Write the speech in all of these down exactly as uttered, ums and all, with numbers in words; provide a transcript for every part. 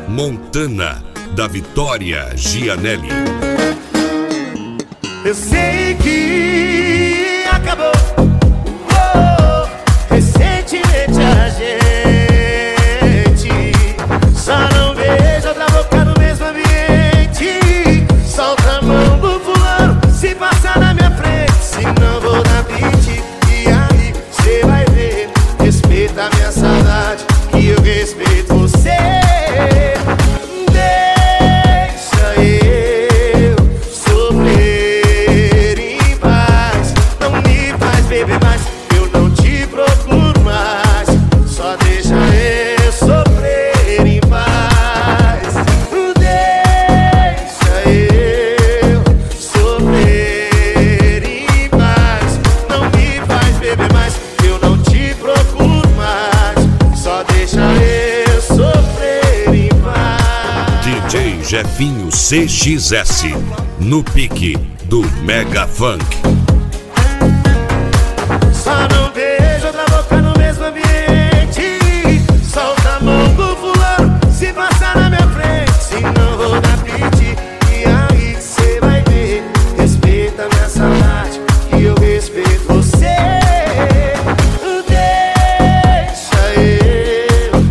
Montana, da Vitória Gianelli. Eu sei que acabou, oh, recentemente a gente só não vejo outra boca no mesmo ambiente. Solta a mão do fulano se passar na minha frente, se não vou dar beat. E aí cê vai ver, respeita a minha saudade, que eu respeito você. Mas eu não te procuro mais, só deixa eu sofrer em paz. Deixa eu sofrer em paz. Não me faz beber mais, eu não te procuro mais, só deixa eu sofrer em paz. D J Jefinho C X S, no pique do Mega Funk. Só não vejo outra boca no mesmo ambiente. Solta a mão do fulano se passar na minha frente, se não vou dar beat. E aí cê vai ver, respeita a minha saudade, que eu respeito você. Deixa eu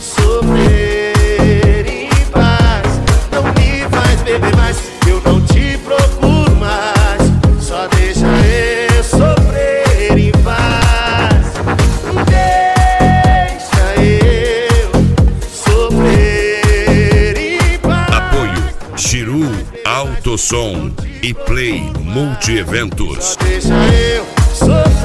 sofrer em paz. Não me faz beber mais, eu não te procuro mais, só deixa eu sofrer. Autosom e Play Multi-Eventos. Deixa eu sofrer.